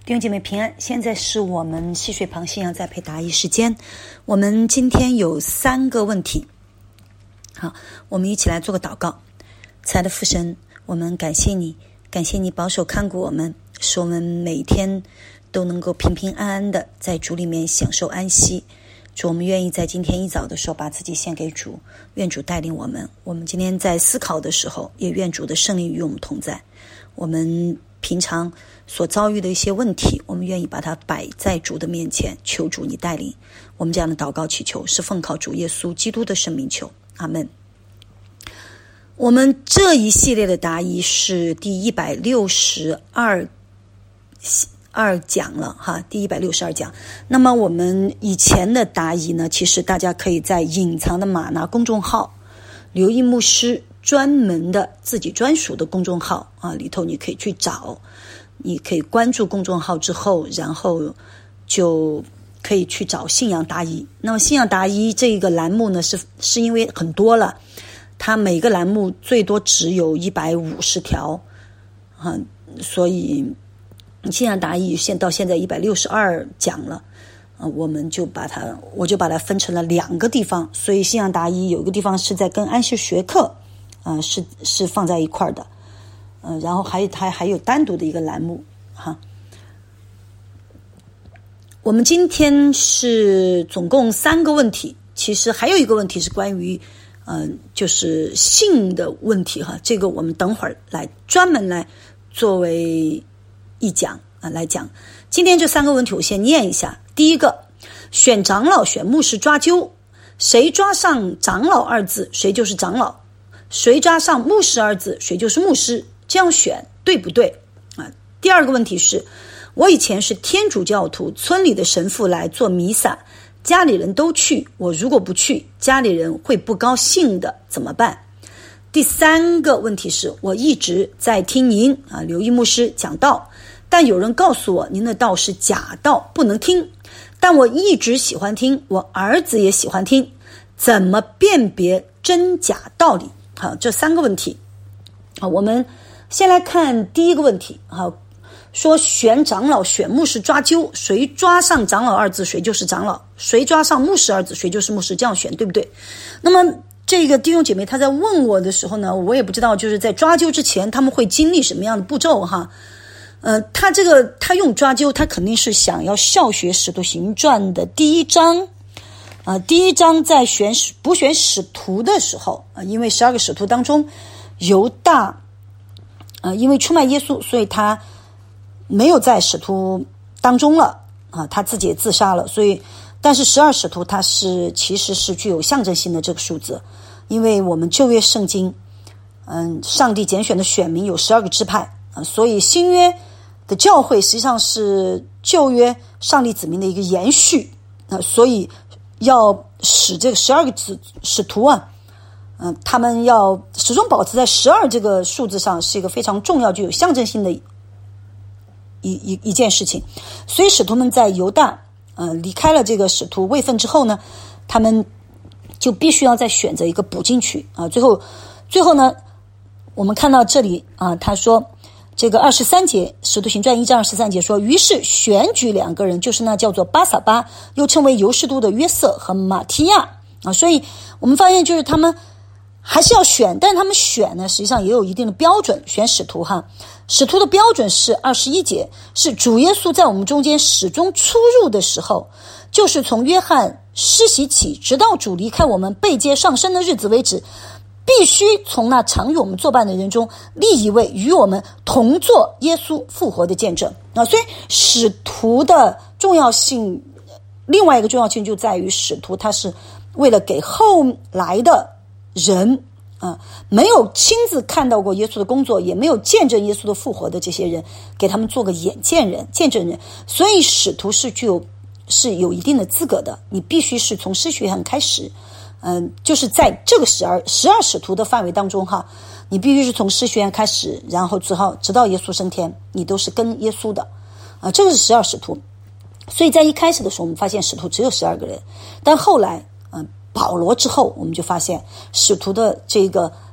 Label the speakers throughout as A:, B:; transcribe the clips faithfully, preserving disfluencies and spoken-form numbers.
A: 弟兄姐妹平安，现在是我们细水旁信仰栽培答疑时间。我们今天有三个问题，好，我们一起来做个祷告。亲爱的父神，我们感谢你，感谢你保守看顾我们，使我们每一天都能够平平安安的在主里面享受安息。主，我们愿意在今天一早的时候把自己献给主，愿主带领我们。我们今天在思考的时候，也愿主的圣灵与我们同在。我们平常所遭遇的一些问题，我们愿意把它摆在主的面前，求主你带领。我们这样的祷告祈求是奉靠主耶稣基督的圣名求，阿们。我们这一系列的答疑是第一百六十二二讲了哈，第一百六十二讲。那么我们以前的答疑呢，其实大家可以在隐藏的玛拿公众号刘毅牧师专门的自己专属的公众号啊，里头你可以去找，你可以关注公众号之后，然后就可以去找信仰答疑。那么信仰答疑这个栏目呢，是是因为很多了，它每个栏目最多只有一百五十条啊，所以信仰答疑现到现在一百六十二讲了。呃，我们就把它，我就把它分成了两个地方，所以信仰答疑有一个地方是在跟安息学课，呃，是是放在一块儿的，呃，然后还有它还有单独的一个栏目哈。我们今天是总共三个问题，其实还有一个问题是关于，嗯、呃，就是性的问题哈，这个我们等会儿来专门来作为一讲啊、呃、来讲。今天这三个问题我先念一下。第一个，选长老选牧师抓阄，谁抓上长老二字谁就是长老，谁抓上牧师二字谁就是牧师，这样选对不对啊？第二个问题是，我以前是天主教徒，村里的神父来做弥撒，家里人都去，我如果不去，家里人会不高兴的，怎么办？第三个问题是，我一直在听您啊刘毅牧师讲道，但有人告诉我您的道是假道，不能听，但我一直喜欢听，我儿子也喜欢听，怎么辨别真假道理？好，这三个问题。好，我们先来看第一个问题。好，说选长老选牧师抓阄，谁抓上长老二字谁就是长老，谁抓上牧师二字谁就是牧师，这样选对不对？那么这个弟兄姐妹他在问我的时候呢，我也不知道就是在抓阄之前他们会经历什么样的步骤哈。呃，他这个他用抓阄，他肯定是想要效学使徒行传的第一章啊、呃，第一章在选补选使徒的时候啊、呃，因为十二个使徒当中犹大呃，因为出卖耶稣，所以他没有在使徒当中了啊，他自己也自杀了，所以但是十二使徒他是其实是具有象征性的这个数字，因为我们旧约圣经嗯，上帝拣选的选民有十二个支派啊，所以新约的教会实际上是旧约上帝子民的一个延续啊，所以要使这个十二个使徒啊，嗯、呃，他们要始终保持在十二这个数字上，是一个非常重要、具有象征性的一一一件事情。所以使徒们在犹大呃离开了这个使徒位分之后呢，他们就必须要再选择一个补进去啊。最后，最后呢，我们看到这里啊，他说。这个二十三节，使徒行传一章二十三节说，于是选举两个人，就是那叫做巴撒巴，又称为犹士都的约瑟和马提亚啊。所以我们发现，就是他们还是要选，但是他们选呢，实际上也有一定的标准。选使徒哈，使徒的标准是二十一节，是主耶稣在我们中间始终出入的时候，就是从约翰施洗起，直到主离开我们被接上升的日子为止。必须从那常与我们作伴的人中立一位与我们同作耶稣复活的见证啊！所以使徒的重要性，另外一个重要性就在于使徒他是为了给后来的人啊，没有亲自看到过耶稣的工作，也没有见证耶稣的复活的这些人，给他们做个眼见人、见证人。所以使徒是具有是有一定的资格的，你必须是从施洗约翰开始。嗯，就是在这个十二十二使徒的范围当中哈，你必须是从施洗约翰开始，然后直到直到耶稣升天，你都是跟耶稣的啊，这个是十二使徒。所以在一开始的时候，我们发现使徒只有十二个人，但后来嗯，保罗之后，我们就发现使徒的这个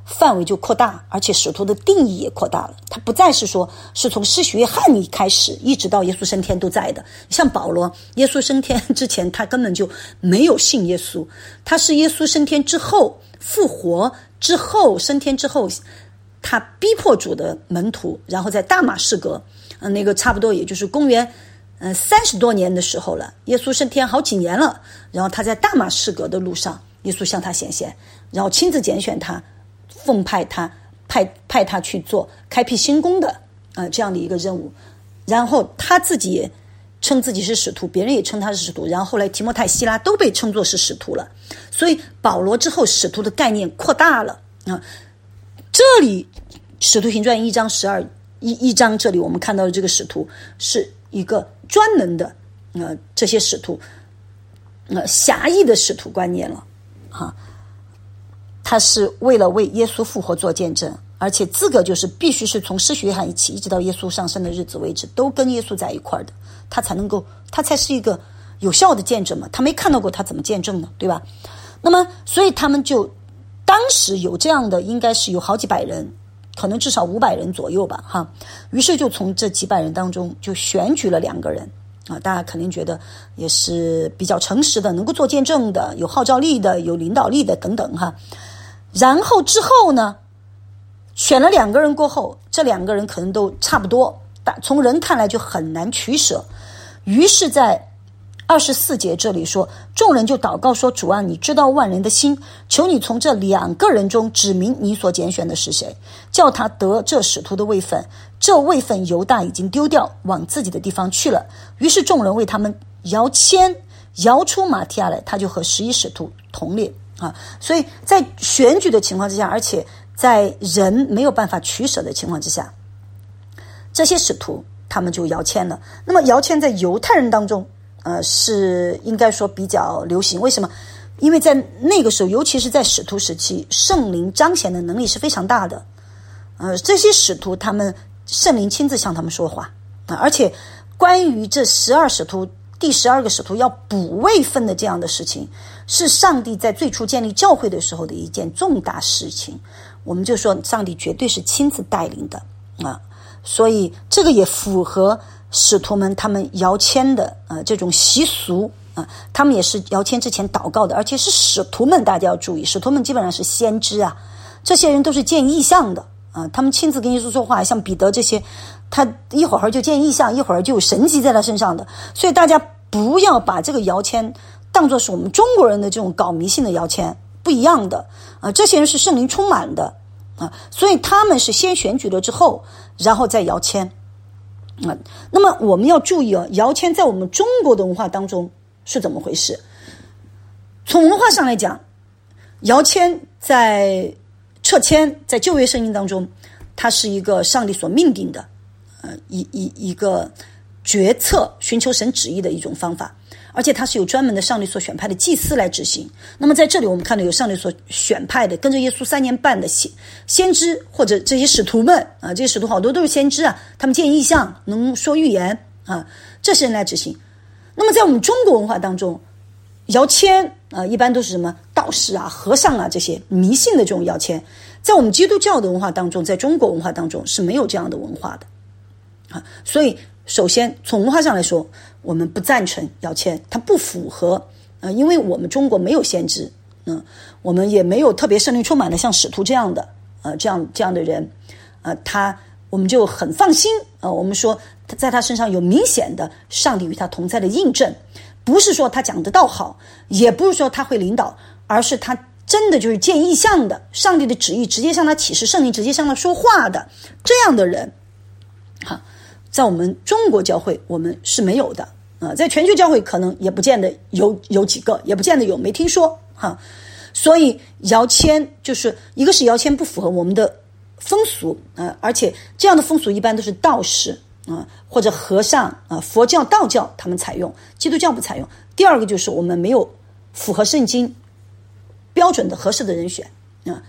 A: 范围就扩大，而且使徒的定义也扩大了。他不再是说是从施洗约翰一开始一直到耶稣升天都在的。像保罗，耶稣升天之前他根本就没有信耶稣，他是耶稣升天之后复活之后升天之后，他逼迫主的门徒，然后在大马士革，呃、那个差不多也就是公元呃三十多年的时候了，耶稣升天好几年了，然后他在大马士革的路上，耶稣向他显现，然后亲自拣选他，奉派他派派他去做开辟新宫的呃这样的一个任务，然后他自己也称自己是使徒，别人也称他是使徒，然后后来提摩太、希拉都被称作是使徒了。所以保罗之后使徒的概念扩大了啊。这里使徒行传一章十二一一章，这里我们看到的这个使徒是一个专门的呃这些使徒呃狭义的使徒观念了啊。他是为了为耶稣复活做见证，而且资格就是必须是从施洗约翰一起一直到耶稣上升的日子为止都跟耶稣在一块的，他才能够他才是一个有效的见证嘛。他没看到过他怎么见证呢，对吧？那么所以他们就当时有这样的，应该是有好几百人，可能至少五百人左右吧哈。于是就从这几百人当中就选举了两个人啊，大家肯定觉得也是比较诚实的，能够做见证的，有号召力的，有领导力的等等哈。然后之后呢，选了两个人过后，这两个人可能都差不多，从人看来就很难取舍。于是在二十四节这里说，众人就祷告说，主啊，你知道万人的心，求你从这两个人中指明你所拣选的是谁，叫他得这使徒的位分。这位分犹大已经丢掉，往自己的地方去了。于是众人为他们摇签，摇出马提亚来，他就和十一使徒同列啊。所以在选举的情况之下，而且在人没有办法取舍的情况之下，这些使徒他们就摇签了。那么摇签在犹太人当中呃，是应该说比较流行。为什么？因为在那个时候，尤其是在使徒时期，圣灵彰显的能力是非常大的。呃，这些使徒他们圣灵亲自向他们说话啊，而且关于这十二使徒，第十二个使徒要补位分的这样的事情，是上帝在最初建立教会的时候的一件重大事情。我们就说，上帝绝对是亲自带领的啊，所以这个也符合使徒们他们摇签的呃这种习俗啊，他们也是摇签之前祷告的，而且是使徒们，大家要注意，使徒们基本上是先知啊，这些人都是见异象的啊，他们亲自跟耶稣说话，像彼得这些，他一会儿就见异象，一会儿就有神迹在他身上的，所以大家不要把这个摇签当作是我们中国人的这种搞迷信的摇签，不一样的啊，这些人是圣灵充满的啊，所以他们是先选举了之后，然后再摇签。啊，那么我们要注意啊，摇签在我们中国的文化当中是怎么回事？从文化上来讲，摇签在撤签在旧约圣经当中，它是一个上帝所命定的，呃，一一一个决策，寻求神旨意的一种方法，而且它是有专门的上帝所选派的祭司来执行。那么在这里我们看到有上帝所选派的跟着耶稣三年半的先先知，或者这些使徒们啊，这些使徒好多都是先知啊，他们见异象，能说预言啊，这些人来执行。那么在我们中国文化当中，摇签啊，一般都是什么道士啊、和尚啊这些迷信的这种摇签，在我们基督教的文化当中，在中国文化当中是没有这样的文化的啊。所以首先从文化上来说，我们不赞成摇签，它不符合呃，因为我们中国没有先知，嗯、呃，我们也没有特别圣灵充满的像使徒这样的呃这样这样的人，呃，他我们就很放心呃，我们说在他身上有明显的上帝与他同在的印证，不是说他讲的道好，也不是说他会领导，而是他真的就是见异象的，上帝的旨意直接向他启示，圣灵直接向他说话的这样的人，哈，在我们中国教会我们是没有的啊、呃，在全球教会可能也不见得有有几个，也不见得有，没听说哈。所以摇签就是一个是摇签不符合我们的风俗啊、呃，而且这样的风俗一般都是道士啊、呃、或者和尚啊、呃，佛教、道教他们采用，基督教不采用。第二个就是我们没有符合圣经标准的合适的人选啊、呃，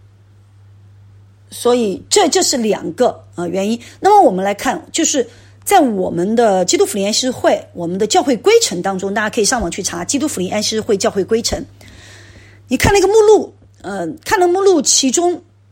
A: 所以这这是两个啊、呃、原因。那么我们来看，就是在我们的基督福临安息日会，我们的教会规程当中，大家可以上网去查基督福临安息日会教会规程。你看那个目录，呃，看了目录，其中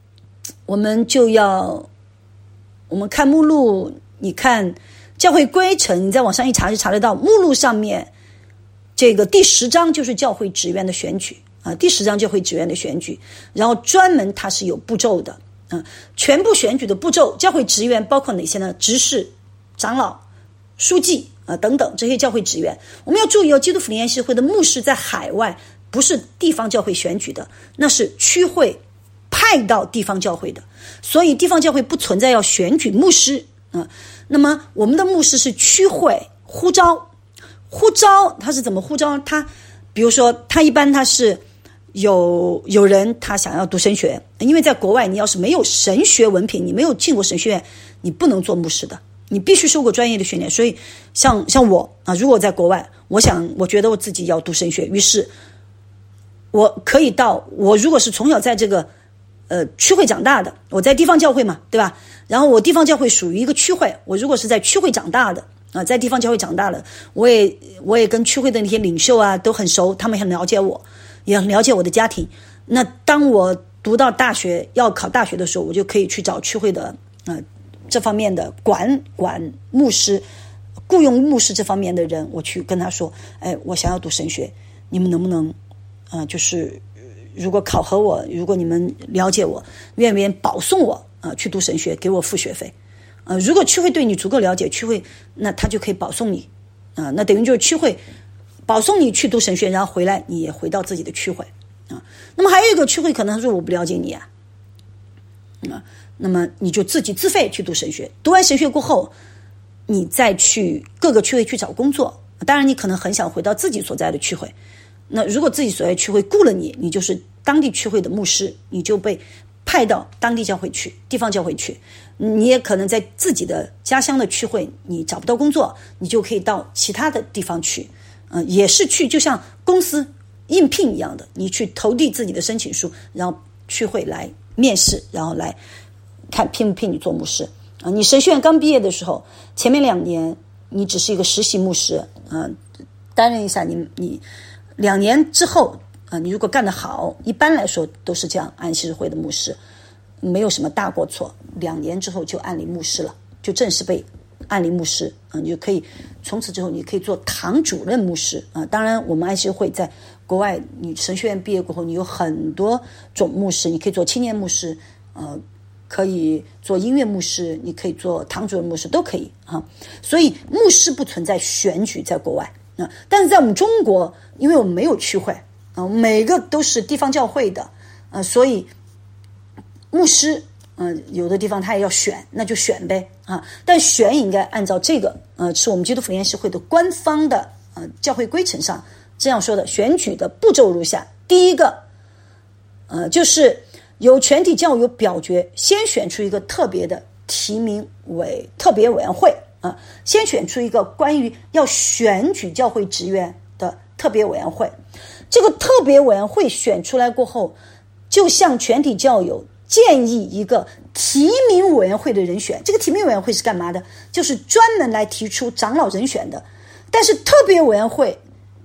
A: 我们就要，我们看目录，你看教会规程，你在网上一查就查得到，目录上面这个第十章就是教会职员的选举啊，第十章教会职员的选举，然后专门它是有步骤的啊，全部选举的步骤，教会职员包括哪些呢？执事、长老、书记啊等等这些教会职员。我们要注意哦，基督福音研习会的牧师在海外不是地方教会选举的，那是区会派到地方教会的，所以地方教会不存在要选举牧师啊。那么我们的牧师是区会呼召，呼召他是怎么呼召？他比如说他一般他是有有人他想要读神学，因为在国外你要是没有神学文凭，你没有进过神学院，你不能做牧师的，你必须受过专业的训练。所以像像我啊，如果在国外，我想我觉得我自己要读神学，于是我可以到，我如果是从小在这个呃区会长大的，我在地方教会嘛，对吧？然后我地方教会属于一个区会，我如果是在区会长大的啊，在地方教会长大了，我也我也跟区会的那些领袖啊都很熟，他们很了解我，也很了解我的家庭。那当我读到大学要考大学的时候，我就可以去找区会的呃这方面的管管牧师、雇佣牧师这方面的人，我去跟他说，哎，我想要读神学，你们能不能啊、呃，就是如果考核我，如果你们了解我，愿不愿意保送我啊、呃、去读神学，给我付学费？呃，如果区会对你足够了解，区会那他就可以保送你啊、呃，那等于就是区会保送你去读神学，然后回来你也回到自己的区会啊。那么还有一个区会可能说我不了解你啊，啊，那么你就自己自费去读神学，读完神学过后，你再去各个区会去找工作。当然，你可能很想回到自己所在的区会。那如果自己所在区会雇了你，你就是当地区会的牧师，你就被派到当地教会去，地方教会去。你也可能在自己的家乡的区会，你找不到工作，你就可以到其他的地方去，嗯、呃，也是去，就像公司应聘一样的，你去投递自己的申请书，然后区会来面试，然后来看聘不聘你做牧师啊、呃。你神学院刚毕业的时候，前面两年你只是一个实习牧师，啊、呃，担任一下你你。两年之后啊、呃，你如果干得好，一般来说都是这样，安息日会的牧师没有什么大过错，两年之后就按立牧师了，就正式被按立牧师啊、呃，你就可以从此之后你可以做堂主任牧师啊、呃。当然，我们安息日会在国外，你神学院毕业过后，你有很多种牧师，你可以做青年牧师，呃，可以做音乐牧师，你可以做堂主任牧师，都可以啊。所以牧师不存在选举，在国外。啊，但是在我们中国，因为我们没有区会啊，每个都是地方教会的，呃，所以牧师，嗯、呃，有的地方他也要选，那就选呗啊。但选应该按照这个，呃，是我们基督福音研习会的官方的呃教会规程上这样说的。选举的步骤如下：第一个，呃，就是由全体教友表决，先选出一个特别的提名委特别委员会。啊，先选出一个关于要选举教会职员的特别委员会。这个特别委员会选出来过后，就向全体教友建议一个提名委员会的人选。这个提名委员会是干嘛的？就是专门来提出长老人选的。但是特别委员会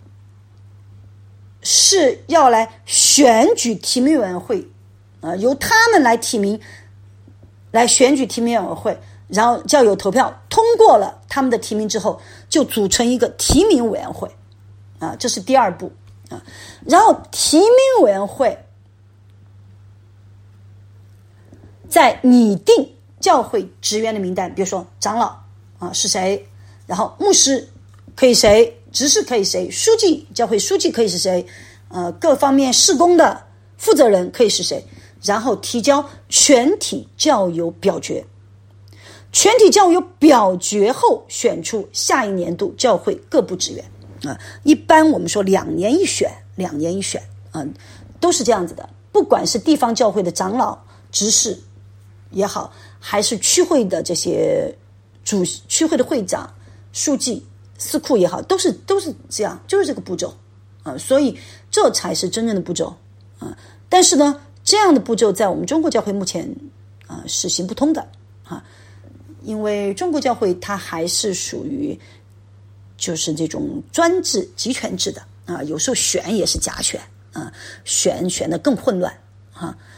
A: 是要来选举提名委员会，啊，由他们来提名，来选举提名委员会。然后教友投票通过了他们的提名之后，就组成一个提名委员会啊，这是第二步啊。然后提名委员会在拟定教会职员的名单，比如说长老啊是谁，然后牧师可以谁，执事可以谁，书记教会书记可以是谁，呃，各方面事工的负责人可以是谁，然后提交全体教友表决。全体教友表决后，选出下一年度教会各部职员啊。一般我们说两年一选，两年一选啊，都是这样子的。不管是地方教会的长老、执事也好，还是区会的这些主区会的会长、书记、司库也好，都是都是这样，就是这个步骤啊。所以这才是真正的步骤啊。但是呢，这样的步骤在我们中国教会目前啊是行不通的啊。因为中国教会它还是属于就是这种专制集权制的啊，有时候选也是假选啊，选选的更混乱啊，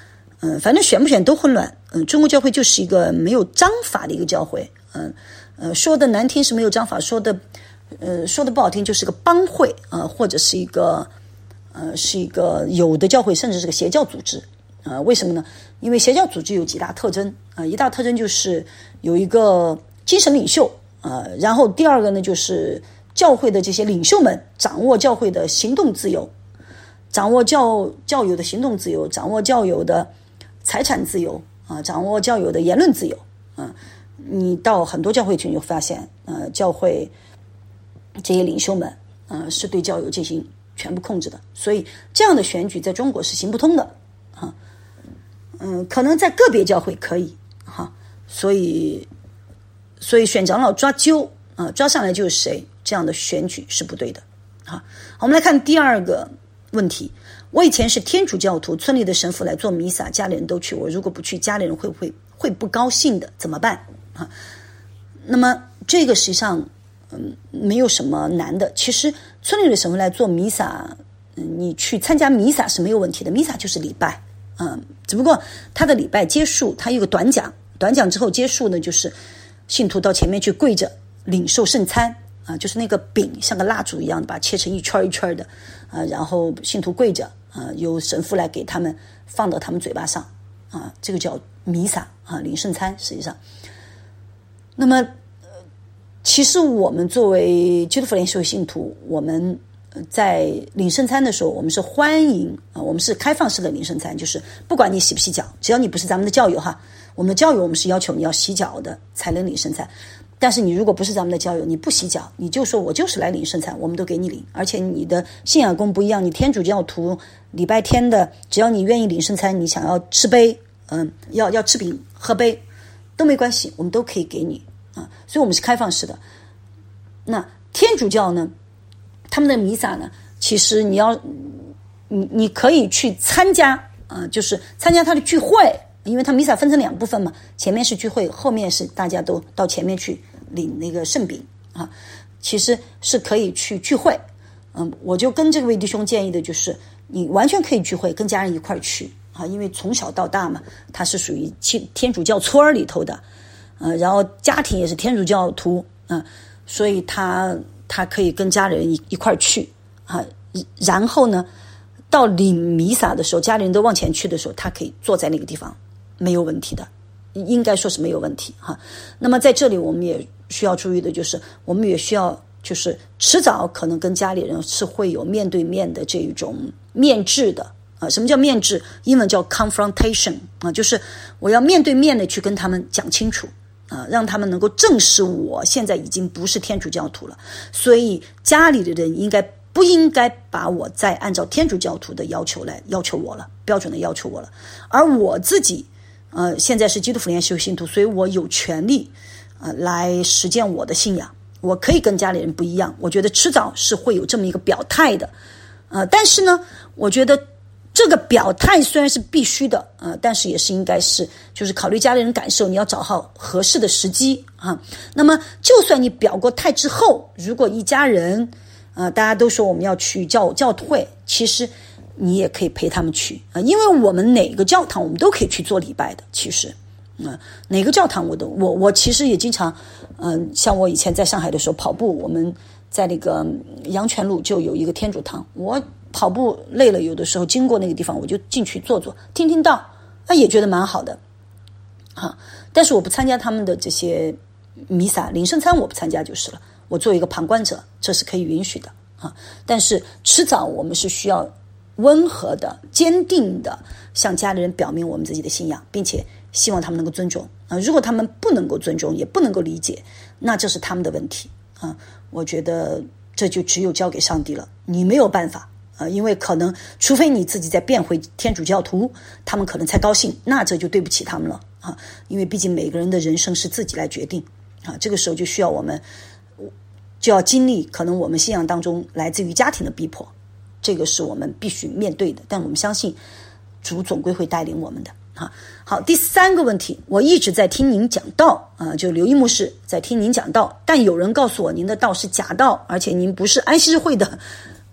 A: 嗯，反正选不选都混乱。嗯，中国教会就是一个没有章法的一个教会。嗯，呃，说的难听是没有章法，说的，呃，说的不好听就是个帮会啊、呃，或者是一个，呃，是一个有的教会甚至是个邪教组织啊、呃。为什么呢？因为邪教组织有几大特征啊、呃，一大特征就是有一个精神领袖啊、呃，然后第二个呢就是教会的这些领袖们掌握教会的行动自由，掌握教教友的行动自由，掌握教友的财产自由啊，掌握教友的言论自由啊。你到很多教会去，你就发现，呃，教会这些领袖们，呃，是对教友进行全部控制的。所以这样的选举在中国是行不通的啊。嗯，可能在个别教会可以哈、啊，所以所以选长老抓阄啊，抓上来就是谁，这样的选举是不对的啊。好，我们来看第二个问题。我以前是天主教徒，村里的神父来做弥撒，家里人都去，我如果不去，家里人会不会会不高兴的？怎么办啊？那么这个实际上嗯没有什么难的。其实村里的神父来做弥撒，嗯，你去参加弥撒是没有问题的。弥撒就是礼拜，嗯，只不过他的礼拜结束，他有个短讲，短讲之后结束呢，就是信徒到前面去跪着领受圣餐。啊，就是那个饼像个蜡烛一样的，把它切成一圈一圈的，啊，然后信徒跪着，啊，由神父来给他们放到他们嘴巴上，啊，这个叫弥撒啊，领圣餐。实际上，那么，呃，其实我们作为基督复临社会信徒，我们在领圣餐的时候，我们是欢迎啊，我们是开放式的领圣餐，就是不管你洗不洗脚，只要你不是咱们的教友哈，我们的教友我们是要求你要洗脚的才能领圣餐。但是你如果不是咱们的教友，你不洗脚，你就说我就是来领圣餐，我们都给你领。而且你的信仰公不一样，你天主教徒礼拜天的，只要你愿意领圣餐，你想要吃杯，嗯，要要吃饼喝杯都没关系，我们都可以给你啊。所以我们是开放式的。那天主教呢，他们的弥撒呢，其实你要你你可以去参加啊，就是参加他的聚会。因为他弥撒分成两部分嘛，前面是聚会，后面是大家都到前面去领那个圣饼啊，其实是可以去聚会。嗯，我就跟这位弟兄建议的就是，你完全可以聚会，跟家人一块儿去啊，因为从小到大嘛，他是属于天主教村儿里头的，呃，然后家庭也是天主教徒啊，所以他他可以跟家人一一块儿去啊，然后呢，到领弥撒的时候，家里人都往前去的时候，他可以坐在那个地方。没有问题的，应该说是没有问题哈。那么在这里我们也需要注意的就是，我们也需要就是迟早可能跟家里人是会有面对面的这一种面质的啊。什么叫面质？英文叫 confrontation 啊，就是我要面对面的去跟他们讲清楚啊，让他们能够正视我现在已经不是天主教徒了，所以家里的人应该不应该把我再按照天主教徒的要求来要求我了，标准的要求我了，而我自己。呃，现在是基督复临社会信徒，所以我有权利，呃，来实践我的信仰。我可以跟家里人不一样，我觉得迟早是会有这么一个表态的，呃，但是呢，我觉得这个表态虽然是必须的，呃，但是也是应该是，就是考虑家里人感受，你要找好合适的时机啊。那么，就算你表过态之后，如果一家人，呃，大家都说我们要去教教会，其实。你也可以陪他们去啊，因为我们哪个教堂我们都可以去做礼拜的。其实，嗯，哪个教堂我都我我其实也经常，嗯，像我以前在上海的时候跑步，我们在那个阳泉路就有一个天主堂，我跑步累了，有的时候经过那个地方，我就进去坐坐，听听道，那也觉得蛮好的，啊，但是我不参加他们的这些弥撒、领圣餐，我不参加就是了，我做一个旁观者，这是可以允许的啊。但是迟早我们是需要。温和的、坚定的向家里人表明我们自己的信仰，并且希望他们能够尊重啊。如果他们不能够尊重，也不能够理解，那这是他们的问题啊。我觉得这就只有交给上帝了，你没有办法啊，因为可能除非你自己再变回天主教徒，他们可能才高兴，那这就对不起他们了啊。因为毕竟每个人的人生是自己来决定啊，这个时候就需要我们就要经历可能我们信仰当中来自于家庭的逼迫。这个是我们必须面对的，但我们相信主总归会带领我们的啊。好，第三个问题，我一直在听您讲道啊，就刘一牧师在听您讲道，但有人告诉我您的道是假道，而且您不是安息日会的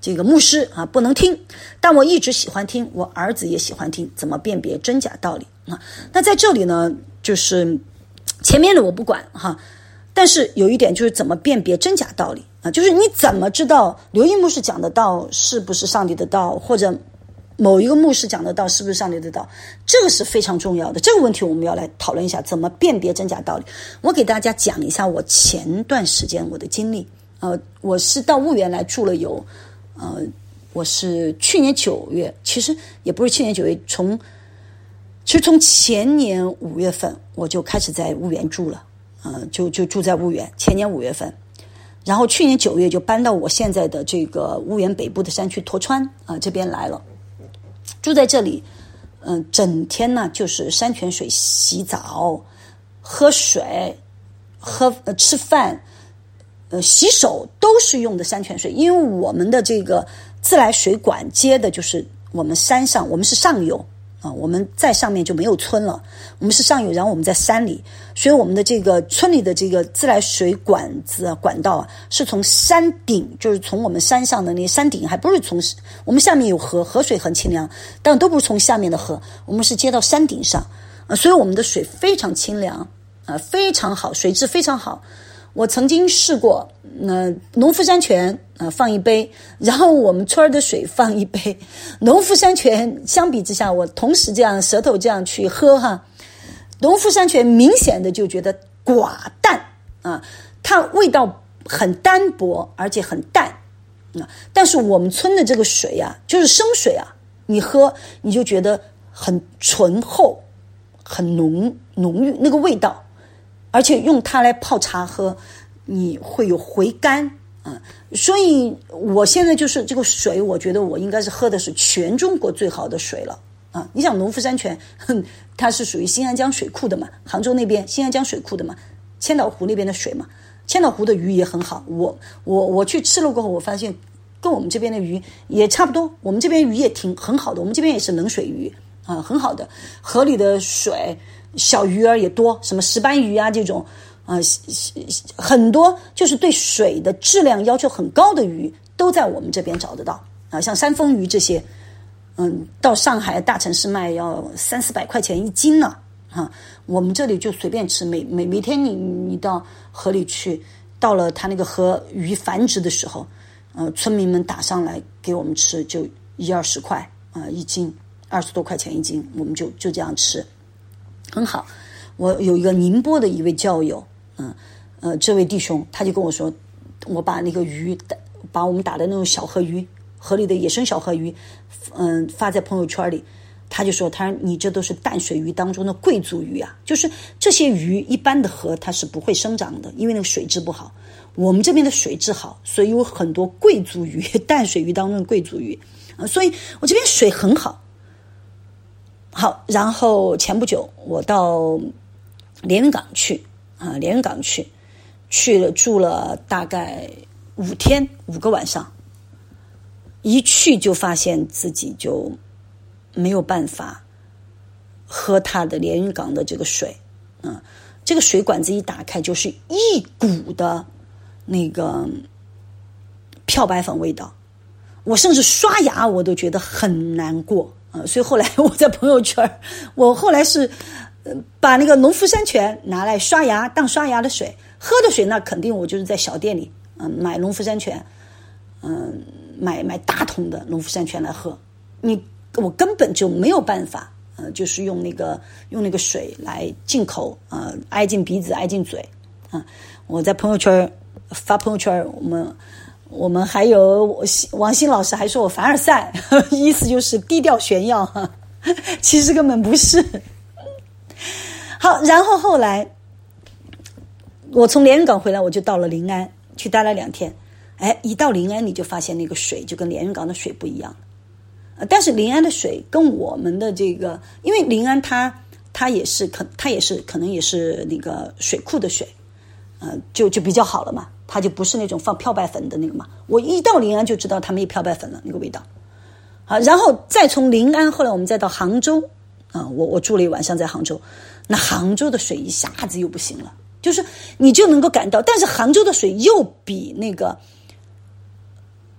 A: 这个牧师啊不能听，但我一直喜欢听，我儿子也喜欢听，怎么辨别真假道理啊？那在这里呢，就是前面的我不管哈，但是有一点就是怎么辨别真假道理啊？就是你怎么知道刘毅牧师讲的道是不是上帝的道，或者某一个牧师讲的道是不是上帝的道？这个是非常重要的。这个问题我们要来讨论一下，怎么辨别真假道理。我给大家讲一下我前段时间我的经历。呃，我是到婺源来住了有，呃，我是去年九月，其实也不是去年九月，从其实从前年五月份我就开始在婺源住了，呃，就就住在婺源，前年五月份。然后去年九月就搬到我现在的这个婺源北部的山区沱川啊、呃、这边来了。住在这里，嗯、呃，整天呢就是山泉水洗澡、喝水、喝、呃、吃饭、呃洗手都是用的山泉水，因为我们的这个自来水管接的就是我们山上，我们是上游啊，我们在上面就没有村了，我们是上游，然后我们在山里，所以我们的这个村里的这个自来水管子啊管道啊是从山顶，就是从我们山上的那山顶，还不是从我们下面有河，河水很清凉，但都不是从下面的河，我们是接到山顶上啊，所以我们的水非常清凉啊，非常好，水质非常好。我曾经试过，呃，农夫山泉啊、呃、放一杯，然后我们村的水放一杯。农夫山泉相比之下，我同时这样舌头这样去喝哈，农夫山泉明显的就觉得寡淡啊，它味道很单薄，而且很淡啊。但是我们村的这个水啊，就是生水啊，你喝你就觉得很醇厚，很浓浓郁那个味道。而且用它来泡茶喝，你会有回甘啊。所以我现在就是这个水，我觉得我应该是喝的是全中国最好的水了啊！你想农夫山泉，哼，它是属于新安江水库的嘛，杭州那边新安江水库的嘛，千岛湖那边的水嘛，千岛湖的鱼也很好。我我我去吃了过后，我发现跟我们这边的鱼也差不多，我们这边鱼也挺很好的，我们这边也是冷水鱼啊，很好的，河里的水。小鱼儿也多，什么石斑鱼啊这种啊、呃，很多就是对水的质量要求很高的鱼都在我们这边找得到啊，像山凤鱼这些，嗯，到上海大城市卖要三四百块钱一斤呢啊，我们这里就随便吃，每每每天你你到河里去，到了它那个河鱼繁殖的时候，呃，村民们打上来给我们吃，就一二十块啊、呃、一斤，二十多块钱一斤，我们就就这样吃。很好，我有一个宁波的一位教友，嗯呃，这位弟兄他就跟我说，我把那个鱼，把我们打的那种小河鱼，河里的野生小河鱼，嗯，发在朋友圈里，他就说，他说你这都是淡水鱼当中的贵族鱼啊，就是这些鱼一般的河它是不会生长的，因为那个水质不好。我们这边的水质好，所以有很多贵族鱼，淡水鱼当中的贵族鱼啊，所以我这边水很好。好，然后前不久我到连云港去啊，连云港去，去了住了大概五天五个晚上，一去就发现自己就没有办法喝它的连云港的这个水，嗯，这个水管子一打开就是一股的那个漂白粉味道，我甚至刷牙我都觉得很难过。呃，所以后来我在朋友圈，我后来是，呃，把那个农夫山泉拿来刷牙当刷牙的水，喝的水那肯定我就是在小店里，嗯、呃，买农夫山泉，嗯、呃，买买大桶的农夫山泉来喝。你我根本就没有办法，呃，就是用那个用那个水来进口，呃，挨进鼻子挨进嘴，啊、呃，我在朋友圈发朋友圈，我们。我们还有王鑫老师还说我凡尔赛，意思就是低调炫耀，其实根本不是。好，然后后来我从连云港回来，我就到了临安去待了两天。哎，一到临安你就发现那个水就跟连云港的水不一样，呃、但是临安的水跟我们的这个，因为临安它它也是可它也是可能也是那个水库的水，呃，就就比较好了嘛。它就不是那种放漂白粉的那个嘛，我一到临安就知道它没有漂白粉了那个味道，啊，然后再从临安，后来我们再到杭州，啊，我我住了一晚上在杭州，那杭州的水一下子又不行了，就是你就能够感到，但是杭州的水又比那个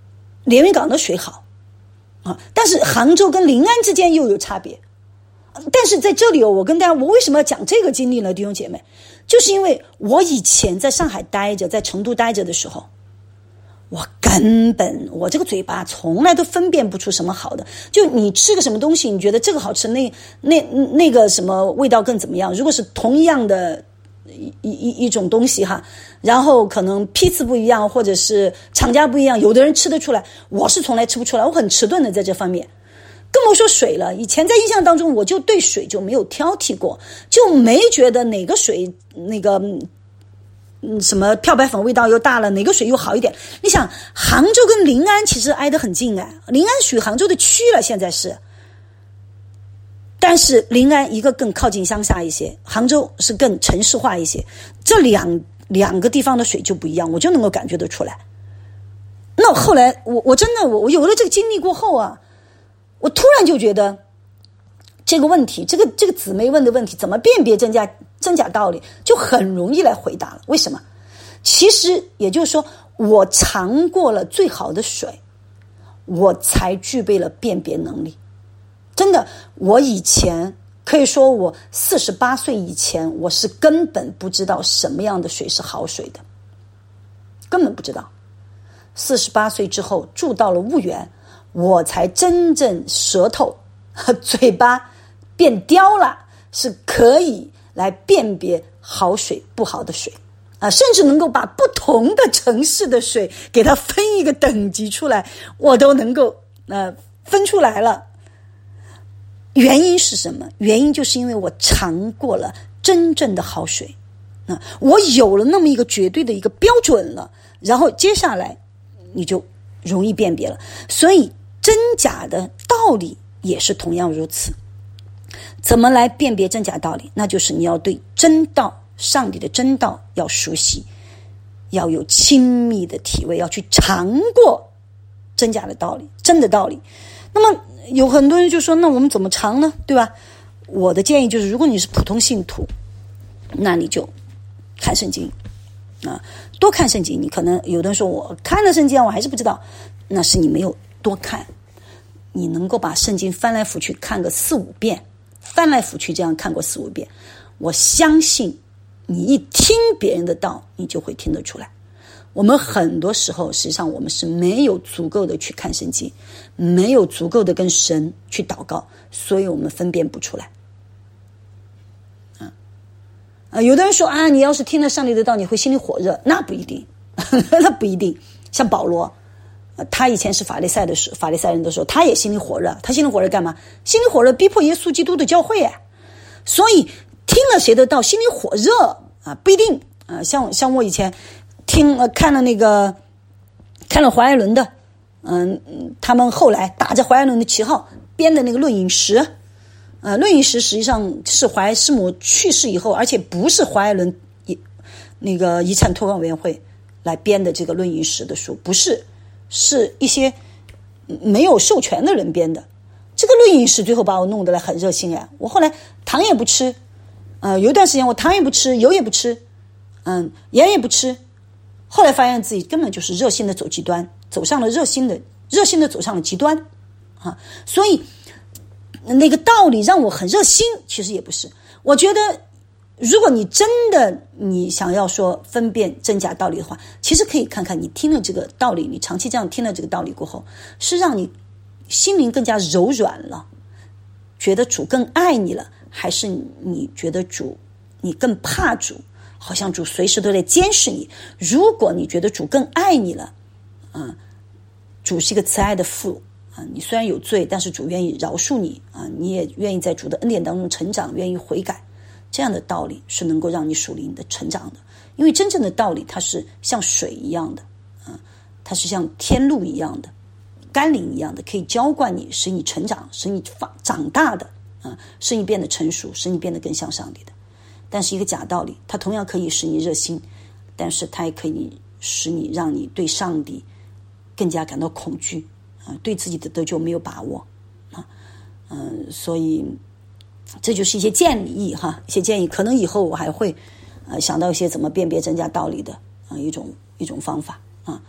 A: 连云港的水好啊，但是杭州跟临安之间又有差别。但是在这里我跟大家，我为什么要讲这个经历呢？弟兄姐妹，就是因为我以前在上海待着，在成都待着的时候，我根本我这个嘴巴从来都分辨不出什么好的。就你吃个什么东西，你觉得这个好吃，那那那个什么味道更怎么样？如果是同一样的一一一种东西哈，然后可能批次不一样，或者是厂家不一样，有的人吃得出来，我是从来吃不出来，我很迟钝的在这方面。更别说水了，以前在印象当中我就对水就没有挑剔过，就没觉得哪个水那个嗯什么漂白粉味道又大了，哪个水又好一点。你想杭州跟临安其实挨得很近哎，临安属于杭州的区了现在是，但是临安一个更靠近乡下一些，杭州是更城市化一些，这两两个地方的水就不一样，我就能够感觉得出来。那后来我我真的我我有了这个经历过后啊，我突然就觉得这个问题，这个这个姊妹问的问题，怎么辨别真假真假道理，就很容易来回答了。为什么？其实也就是说，我尝过了最好的水，我才具备了辨别能力。真的，我以前可以说，我四十八岁以前，我是根本不知道什么样的水是好水的，根本不知道。四十八岁之后住到了婺源，我才真正舌头和嘴巴变刁了，是可以来辨别好水不好的水啊，甚至能够把不同的城市的水给它分一个等级出来，我都能够呃分出来了。原因是什么？原因就是因为我尝过了真正的好水啊，我有了那么一个绝对的一个标准了，然后接下来你就容易辨别了。所以真假的道理也是同样如此。怎么来辨别真假道理？那就是你要对真道，上帝的真道要熟悉，要有亲密的体味，要去尝过真假的道理，真的道理。那么有很多人就说，那我们怎么尝呢？对吧？我的建议就是，如果你是普通信徒，那你就看圣经啊，多看圣经。你可能有的人说，我看了圣经我还是不知道，那是你没有多看。你能够把圣经翻来覆去看个四五遍，翻来覆去这样看过四五遍，我相信你一听别人的道，你就会听得出来。我们很多时候实际上我们是没有足够的去看圣经，没有足够的跟神去祷告，所以我们分辨不出来。啊啊，有的人说啊，你要是听了上帝的道，你会心里火热，那不一定，那不一定。像保罗，他以前是法利赛的时候，法利赛人的时候，他也心里火热，他心里火热干嘛？心里火热逼迫耶稣基督的教会啊。所以听了谁的道，心里火热啊，不一定啊。像像我以前听呃看了那个看了怀艾伦的，嗯，他们后来打着怀艾伦的旗号编的那个论饮食，呃，论饮食实际上是怀师母去世以后，而且不是怀艾伦那个遗产托管委员会来编的这个论饮食的书，不是，是一些没有授权的人编的。这个论饮食最后把我弄得来很热心啊！我后来糖也不吃，呃，有一段时间我糖也不吃，油也不吃，嗯，盐也不吃。后来发现自己根本就是热心的走极端，走上了热心的热心的走上了极端啊！所以那个道理让我很热心，其实也不是。我觉得如果你真的你想要说分辨真假道理的话，其实可以看看你听了这个道理，你长期这样听了这个道理过后，是让你心灵更加柔软了，觉得主更爱你了，还是你觉得主你更怕主，好像主随时都在监视你？如果你觉得主更爱你了，啊，主是一个慈爱的父啊，你虽然有罪，但是主愿意饶恕你啊，你也愿意在主的恩典当中成长，愿意悔改，这样的道理是能够让你属灵的成长的。因为真正的道理它是像水一样的啊，它是像天路一样的，甘霖一样的，可以浇灌你，使你成长，使你长大的啊，使你变得成熟，使你变得更像上帝的。但是一个假道理，它同样可以使你热心，但是它也可以使你让你对上帝更加感到恐惧啊，对自己的得救没有把握啊，嗯，所以这就是一些建议哈，一些建议，可能以后我还会呃想到一些怎么辨别真假道理的啊一种一种方法啊。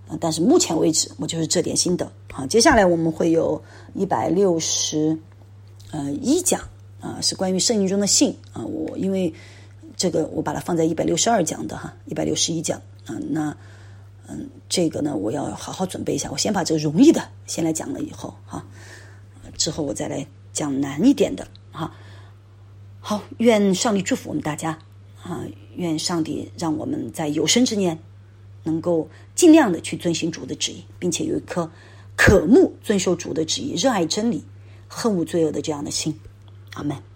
A: 呃、但是目前为止我就是这点心得。好，接下来我们会有一百六十呃一讲啊、呃，是关于圣经中的信啊、呃。我因为这个我把它放在一百六十二讲的哈，一百六十一讲啊、呃。那嗯，这个呢我要好好准备一下，我先把这个容易的先来讲了以后哈，之后我再来讲难一点的哈。好，愿上帝祝福我们大家啊！愿上帝让我们在有生之年能够尽量的去遵行主的旨意，并且有一颗渴慕遵守主的旨意、热爱真理、恨恶罪恶的这样的心。阿们。